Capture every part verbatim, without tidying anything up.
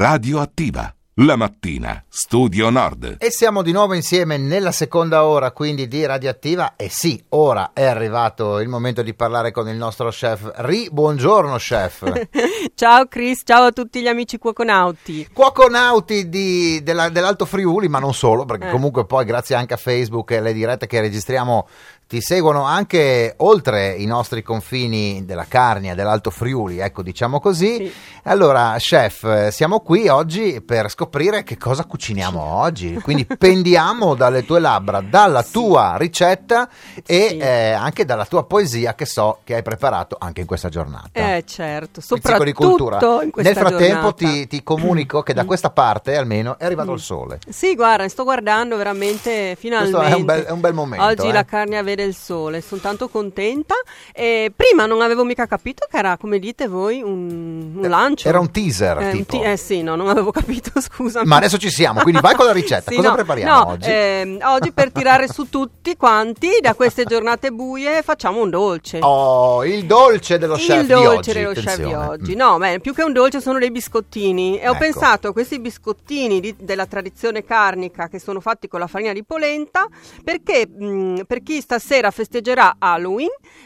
Radioattiva. La mattina, Studio Nord. E siamo di nuovo insieme nella seconda ora, quindi di Radioattiva. E sì, ora è arrivato il momento di parlare con il nostro chef Ri. Buongiorno chef. Ciao Chris, ciao a tutti gli amici cuoconauti. Cuoconauti di, della, dell'Alto Friuli, ma non solo, perché eh. comunque poi grazie anche a Facebook e alle dirette che registriamo ti seguono anche oltre i nostri confini della Carnia, dell'Alto Friuli, ecco, diciamo così. Sì. Allora, chef, siamo qui oggi per scoprire che cosa cuciniamo oggi, quindi pendiamo dalle tue labbra, dalla sì. tua ricetta e sì. eh, anche dalla tua poesia che so che hai preparato anche in questa giornata. Eh certo, soprattutto di cultura. In questa Nel frattempo giornata. ti, ti comunico che da questa parte almeno è arrivato mm. il sole. Sì, guarda, sto guardando veramente finalmente. Questo è un bel, è un bel momento. Oggi eh. la Carnia vede il sole, sono tanto contenta. E prima non avevo mica capito che era, come dite voi, un, un lancio. Era un teaser, eh, tipo. Un t- eh sì, no, non avevo capito, scusami. Ma adesso ci siamo, quindi vai con la ricetta. Sì, cosa no, prepariamo no, oggi? Eh, oggi per tirare su tutti quanti da queste giornate buie facciamo un dolce. Oh, il dolce dello il chef dolce di oggi. dello Attenzione. chef di oggi. Mm. No, beh, più che un dolce sono dei biscottini. E ho ecco. pensato a questi biscottini di, della tradizione carnica che sono fatti con la farina di polenta, perché mh, per chi stasera festeggerà Halloween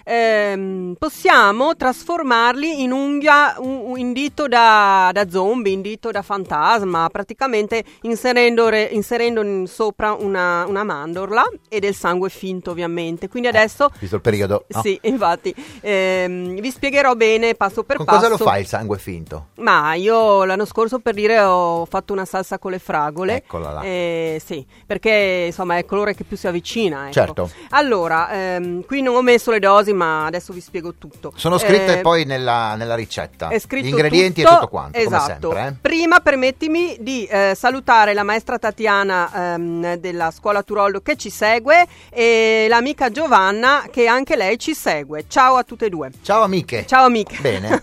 ehm, possiamo trasformarli in unghia, un, in dito da, da zombie, in dito da fantasma, praticamente inserendo, re, inserendo in sopra una, una mandorla e del sangue finto, ovviamente. Quindi adesso, eh, visto il periodo, no? Sì, infatti ehm, vi spiegherò bene passo per con passo. Cosa lo fa il sangue finto? Ma io l'anno scorso, per dire, ho fatto una salsa con le fragole. Eccola là. Eh, sì, perché insomma è il colore che più si avvicina, ecco. Certo. Allora, ehm, qui non ho messo le dosi, ma adesso vi spiego tutto. Sono scritte eh, poi nella, nella ricetta. È scritto gli ingredienti tutto, e tutto quanto, esatto. come sempre. Eh? Prima permettimi di eh, salutare la maestra Tatiana ehm, della scuola Turoldo che ci segue e l'amica Giovanna che anche lei ci segue. Ciao a tutte e due. Ciao amiche. Ciao amiche. Bene.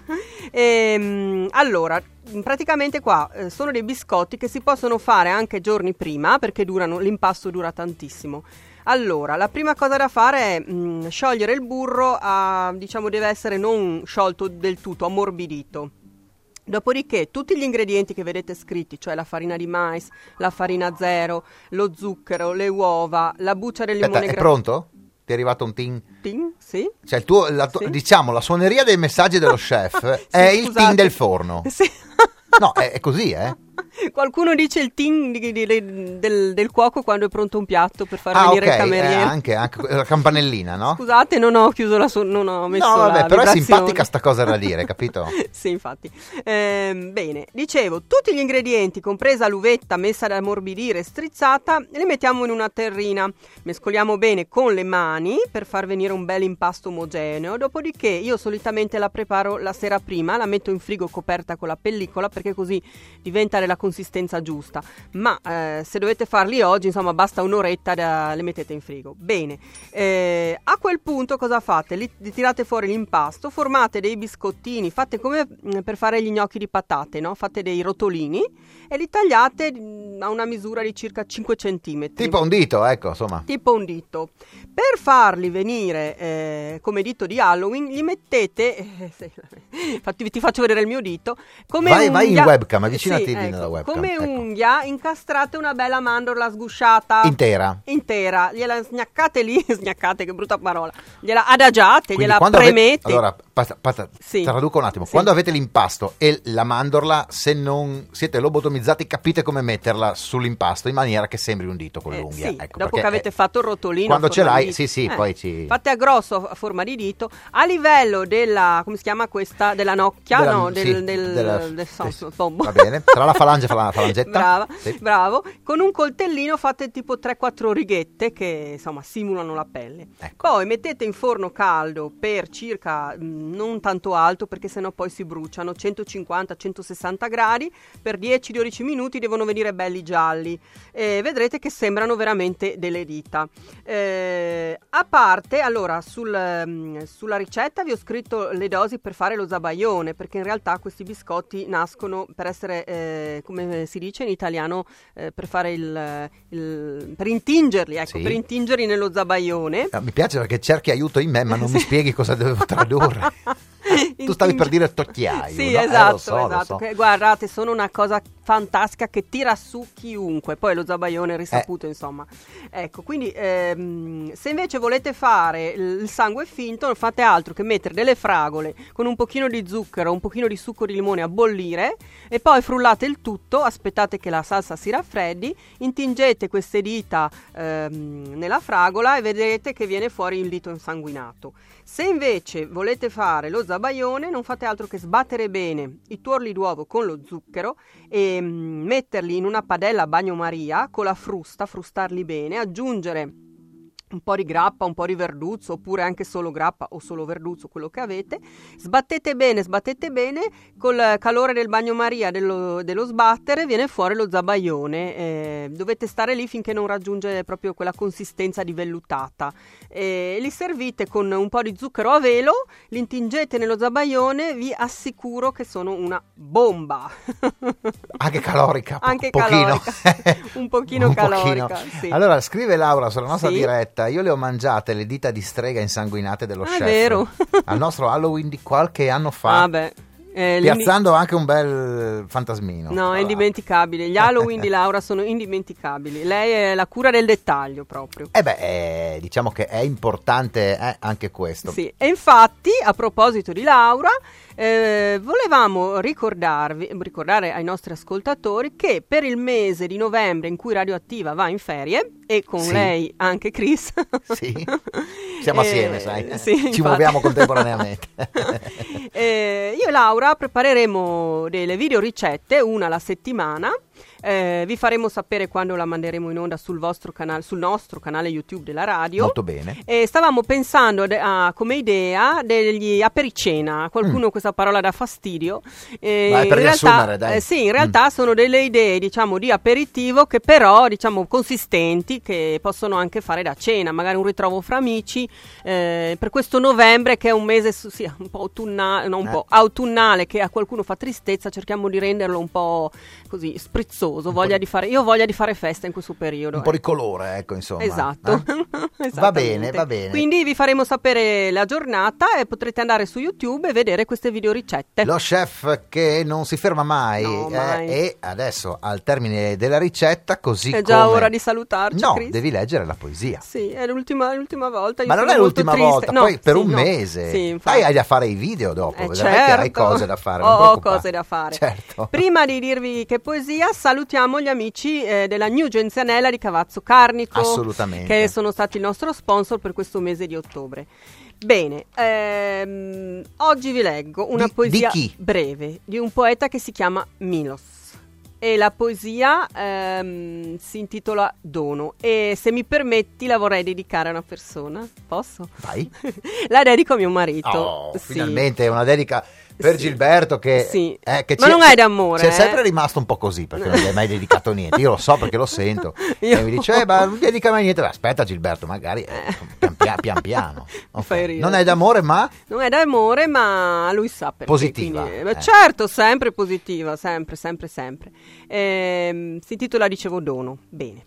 ehm, allora, praticamente qua eh, sono dei biscotti che si possono fare anche giorni prima perché durano, l'impasto dura tantissimo. Allora, la prima cosa da fare è mh, sciogliere il burro, a, diciamo deve essere non sciolto del tutto, ammorbidito. Dopodiché tutti gli ingredienti che vedete scritti, cioè la farina di mais, la farina zero, lo zucchero, le uova, la buccia del limone Aspetta, è pronto? Ti è arrivato un ting? Ting? Sì. Cioè il tuo, la tua, sì. diciamo, la suoneria dei messaggi dello chef sì, è scusate. il ting del forno. Sì. No, è, è così, eh? Qualcuno dice il ting di, di, di, del, del cuoco quando è pronto un piatto per far ah, venire okay. il cameriere. Eh, anche, anche la campanellina, no? Scusate, non ho chiuso la so- non ho messo no, vabbè, la però vibrazione. È simpatica sta cosa da dire, capito? Sì, infatti. Ehm, bene, dicevo, tutti gli ingredienti, compresa l'uvetta messa ad ammorbidire e strizzata, li mettiamo in una terrina. Mescoliamo bene con le mani per far venire un bel impasto omogeneo. Dopodiché io solitamente la preparo la sera prima, la metto in frigo coperta con la pellicola perché così diventa della consistenza giusta. Ma eh, se dovete farli oggi, insomma, basta un'oretta, da, le mettete in frigo. Bene, eh, a quel punto cosa fate? Li, li tirate fuori l'impasto, formate dei biscottini, fate come per fare gli gnocchi di patate, no? Fate dei rotolini e li tagliate a una misura di circa cinque centimetri. Tipo un dito, ecco, insomma. Tipo un dito. Per farli venire eh, come dito di Halloween, gli mettete, eh, se, infatti ti faccio vedere il mio dito, come vai, unghia, vai in webcam, avvicinati sì, lì ecco, nella webcam. come ecco. unghia incastrate una bella mandorla sgusciata. Intera. Intera. Gliela snaccate lì, snaccate, che brutta parola. Gliela adagiate, Quindi gliela quando premete. Ave- allora, pasta, pasta, sì. traduco un attimo. Sì. Quando avete l'impasto e la mandorla, se non siete lobotomizzati, capite come metterla sull'impasto in maniera che sembri un dito con Eh, l'unghia. sì, ecco, dopo che avete è, fatto il rotolino quando ce l'hai, di... sì, sì, eh, poi ci fate a grosso a forma di dito a livello della, come si chiama questa, della nocchia, della, no, del, sì, del, della, del sì, so, bombo. Va bene, tra la falange e la falangetta. Brava, sì. bravo. Con un coltellino fate tipo tre quattro righette che insomma simulano la pelle. Ecco. Poi mettete in forno caldo per circa mh, non tanto alto perché sennò poi si bruciano, centocinquanta centosessanta gradi per dieci dodici minuti, devono venire belli gialli e vedrete che sembrano veramente delle dita. Eh, a parte, allora sul, mh, sulla ricetta vi ho scritto le dosi per fare lo zabaione, perché in realtà questi biscotti nascono per essere eh, come si dice in italiano, eh, per fare il, il per intingerli, ecco, sì. per intingerli nello zabaione. Ah, mi piace perché cerchi aiuto in me, ma non mi spieghi cosa devo tradurre. Tu stavi per dire tocchiaio. Sì, no? esatto, eh, lo so, esatto. lo so. Che, guardate, sono una cosa fantastica che tira su chiunque. Poi lo zabaione è risaputo, eh. insomma. Ecco, quindi ehm, se invece volete fare il sangue finto, non fate altro che mettere delle fragole con un pochino di zucchero, un pochino di succo di limone a bollire e poi frullate il tutto, aspettate che la salsa si raffreddi, intingete queste dita ehm, nella fragola e vedrete che viene fuori il dito insanguinato. Se invece volete fare lo zabaione, non fate altro che sbattere bene i tuorli d'uovo con lo zucchero e mm, metterli in una padella a bagnomaria con la frusta, frustarli bene, aggiungere un po' di grappa, un po' di verduzzo, oppure anche solo grappa o solo verduzzo, quello che avete. Sbattete bene, sbattete bene, col calore del bagnomaria, dello, dello sbattere, viene fuori lo zabaione. Eh, dovete stare lì finché non raggiunge proprio quella consistenza di vellutata. Eh, li servite con un po' di zucchero a velo, li intingete nello zabaione, vi assicuro che sono una bomba. Anche calorica, po- Anche pochino. calorica, un pochino un calorica. Pochino. Sì. Allora, scrive Laura sulla nostra Sì. diretta. Io le ho mangiate le dita di strega insanguinate dello Ah, chef è vero. al nostro Halloween di qualche anno fa, Ah, beh. Eh, piazzando anche un bel fantasmino. No, è indimenticabile. Gli Halloween di Laura sono indimenticabili. Lei è la cura del dettaglio proprio. Eh beh, eh, diciamo che è importante eh, anche questo. Sì, e infatti, a proposito di Laura, eh, volevamo ricordarvi, ricordare ai nostri ascoltatori che per il mese di novembre in cui Radioattiva va in ferie, e con Sì. lei anche Chris. Sì, siamo Eh, assieme, sai, sì, ci infatti. muoviamo contemporaneamente. Eh, io e Laura prepareremo delle video ricette, una alla settimana. Eh, vi faremo sapere quando la manderemo in onda sul vostro canale, sul nostro canale YouTube della radio. Molto bene. E stavamo pensando de- a, come idea degli apericena. A qualcuno Mm. questa parola dà fastidio. Eh, Vai, per in riassumere, realtà, dai. eh, sì, in realtà sono delle idee, diciamo, di aperitivo che però, diciamo, consistenti, che possono anche fare da cena, magari un ritrovo fra amici eh, per questo novembre che è un mese su- sì, un po' autunnale, no, un Eh. po' autunnale, che a qualcuno fa tristezza, cerchiamo di renderlo un po' così sprizzoso. Voglia po' di fare, io ho voglia di fare festa in questo periodo. Un po' eh. di colore, ecco, insomma. Esatto. Eh? Va Esattamente. bene, va bene. Quindi vi faremo sapere la giornata e potrete andare su YouTube e vedere queste video ricette. Lo chef che non si ferma mai, No, eh, mai. e adesso al termine della ricetta, così È già come... ora di salutarci, No, Chris. devi leggere la poesia. Sì, è l'ultima, l'ultima volta. Io Ma non sono è molto l'ultima triste. volta, No, poi per sì, un no. mese. Sì, infatti. Poi hai da fare i video dopo, Eh, vedrai che hai certo. cose da fare. non Ho preoccupare. cose da fare. Certo. Prima di dirvi che poesia, salutiamo gli amici eh, della New Genzianella di Cavazzo Carnico. Assolutamente. Che sono stati il nostro sponsor per questo mese di ottobre. Bene, ehm, oggi vi leggo una Di- poesia di chi? breve di un poeta che si chiama Milos. E la poesia ehm, si intitola Dono. E se mi permetti la vorrei dedicare a una persona. Posso? Vai. La dedico a mio marito. Oh, Sì. finalmente una dedica per Sì. Gilberto che, Sì. eh, che Ma ci non è d'amore, ci è eh. sempre rimasto un po' così perché non gli hai mai dedicato niente. Io lo so perché lo sento. Io- E mi dice, eh, ma non dedica mai niente. Aspetta Gilberto, magari eh, pian, pian, pian piano. Ok. fai ridere. Non è d'amore ma Non è d'amore, ma lui sa perché. Positiva, quindi- eh. Certo, sempre positiva, sempre, sempre, sempre. Ehm, si intitola, dicevo, Dono. Bene.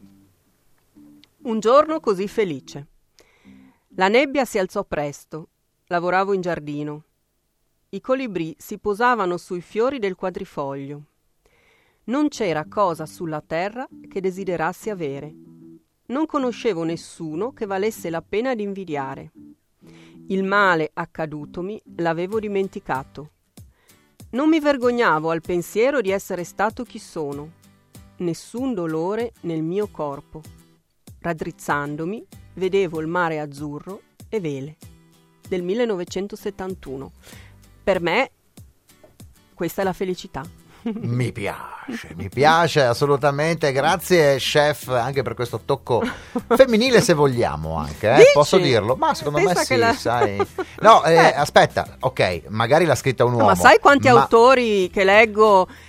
Un giorno così felice. La nebbia si alzò presto. Lavoravo in giardino. I colibrì si posavano sui fiori del quadrifoglio. Non c'era cosa sulla terra che desiderassi avere. Non conoscevo nessuno che valesse la pena di invidiare. Il male accadutomi l'avevo dimenticato. Non mi vergognavo al pensiero di essere stato chi sono. Nessun dolore nel mio corpo. Raddrizzandomi, vedevo il mare azzurro e vele. Del millenovecentosettantuno. Per me, questa è la felicità. mi piace, mi piace assolutamente. Grazie chef anche per questo tocco femminile, se vogliamo anche, eh? Dici? Posso dirlo? Ma secondo Pensa me che sì, la- sai. No, eh, Eh. aspetta, ok, magari l'ha scritta un uomo. Ma sai quanti ma- autori che leggo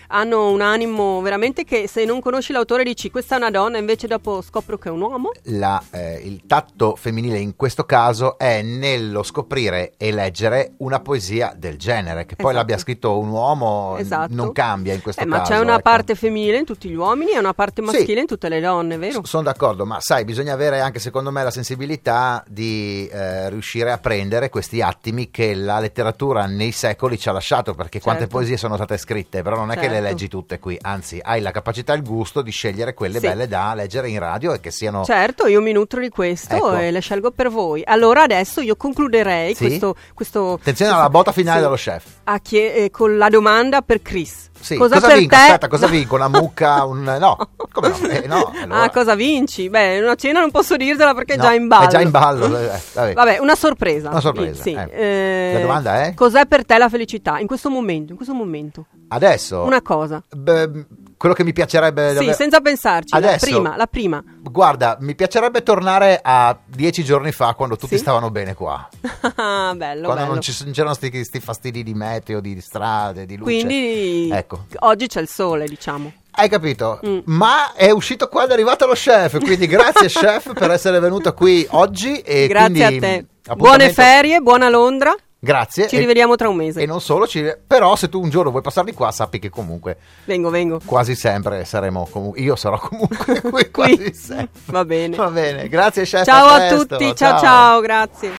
hanno un animo veramente che se non conosci l'autore dici questa è una donna, invece dopo scopro che è un uomo. La, eh, il tatto femminile in questo caso è nello scoprire e leggere una poesia del genere, che poi Esatto. l'abbia scritto un uomo Esatto. non cambia in questo Eh, caso. ma c'è una ecco. parte femminile in tutti gli uomini e una parte maschile Sì. in tutte le donne, vero? Sono d'accordo, ma sai, bisogna avere anche secondo me la sensibilità di eh, riuscire a prendere questi attimi che la letteratura nei secoli ci ha lasciato, perché quante Certo. poesie sono state scritte, però non è che le Certo. leggi tutte qui, anzi hai la capacità e il gusto di scegliere quelle Sì. belle da leggere in radio e che siano... Certo, io mi nutro di questo Ecco. e le scelgo per voi. Allora adesso io concluderei Sì? questo, questo Attenzione questo- alla botta finale sì, dello chef. a chie- eh, con la domanda per Chris. Sì, cosa, cosa per vinco? te? Aspetta, cosa vinco? Una mucca? Un... No, come no? Eh, no, allora- Ah, cosa vinci? Beh, una cena non posso dirtela perché è No, già in ballo. È già in ballo. eh, vabbè. Vabbè, una sorpresa. Una sorpresa, Sì, eh. eh, La domanda è? Cos'è per te la felicità in questo momento? In questo momento? Adesso, Una cosa. beh, quello che mi piacerebbe... Sì, davvero- senza pensarci. Adesso- La prima, la prima. Guarda, mi piacerebbe tornare a dieci giorni fa, quando tutti Sì? stavano bene qua. Ah, bello, Quando bello. non, ci, non c'erano sti fastidi di meteo, di strade, di luce. Quindi Ecco. oggi c'è il sole, diciamo. Hai capito? Mm. Ma è uscito qua ed è arrivato lo chef, quindi grazie chef per essere venuto qui oggi. E Grazie a quindi, te. appuntamento- Buone ferie, buona Londra. Grazie. Ci e- rivediamo tra un mese. E non solo, ci- però se tu un giorno vuoi passare di qua, sappi che comunque Vengo, vengo. quasi sempre saremo comunque, io sarò comunque qui quasi Qui. sempre. Va bene. Va bene, grazie chef. Ciao a presto, tutti, ciao ciao, grazie.